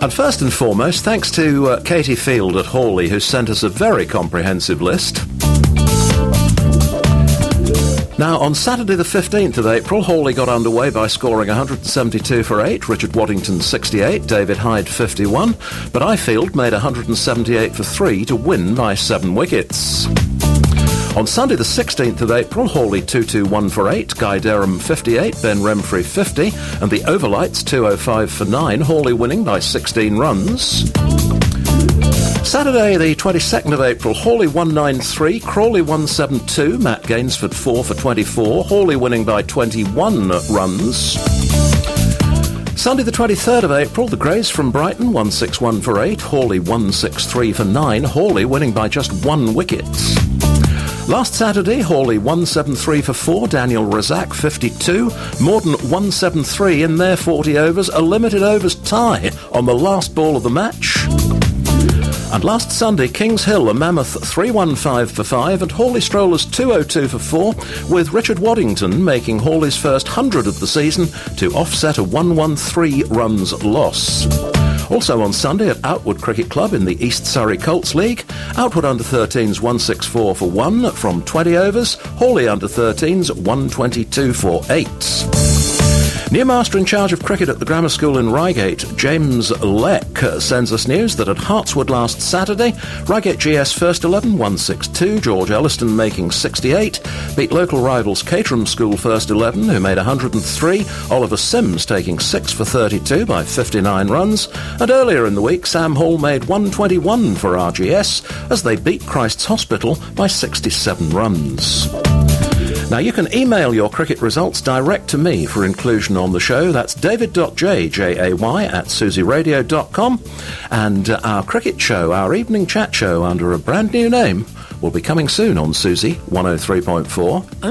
And first and foremost, thanks to Katie Field at Hawley, who sent us a very comprehensive list. Now, on Saturday the 15th of April, Hawley got underway by scoring 172 for 8, Richard Waddington 68, David Hyde 51, but Ifield made 178 for 3 to win by 7 wickets. On Sunday the 16th of April, Hawley 221 for 8, Guy Derham 58, Ben Remfrey 50, and the Overlights 205 for 9, Hawley winning by 16 runs. Saturday the 22nd of April, Hawley 193, Crawley 172, Matt Gainsford 4 for 24, Hawley winning by 21 runs. Sunday the 23rd of April, the Greys from Brighton 161 for 8, Hawley 163 for 9, Hawley winning by just 1 wicket. Last Saturday, Hawley 173 for 4, Daniel Razak 52, Morden 173 in their 40 overs, a limited overs tie on the last ball of the match. And last Sunday, Kings Hill, a mammoth 315 for 5, and Hawley Strollers 202 for 4, with Richard Waddington making Hawley's first 100 of the season to offset a 113 runs loss. Also on Sunday at Outwood Cricket Club in the East Surrey Colts League, Outwood Under-13s 164 for 1 from 20 overs, Hawley Under-13s 122 for 8. New master in charge of cricket at the Grammar School in Reigate, James Leck, sends us news that at Hartswood last Saturday, Reigate GS First 11 162, George Elliston making 68, beat local rivals Caterham School First 11, who made 103, Oliver Sims taking 6 for 32 by 59 runs, and earlier in the week, Sam Hall made 121 for RGS as they beat Christ's Hospital by 67 runs. Now, you can email your cricket results direct to me for inclusion on the show. That's david.jay@susiradio.com. And our cricket show, our evening chat show under a brand new name, will be coming soon on Susie 103.4.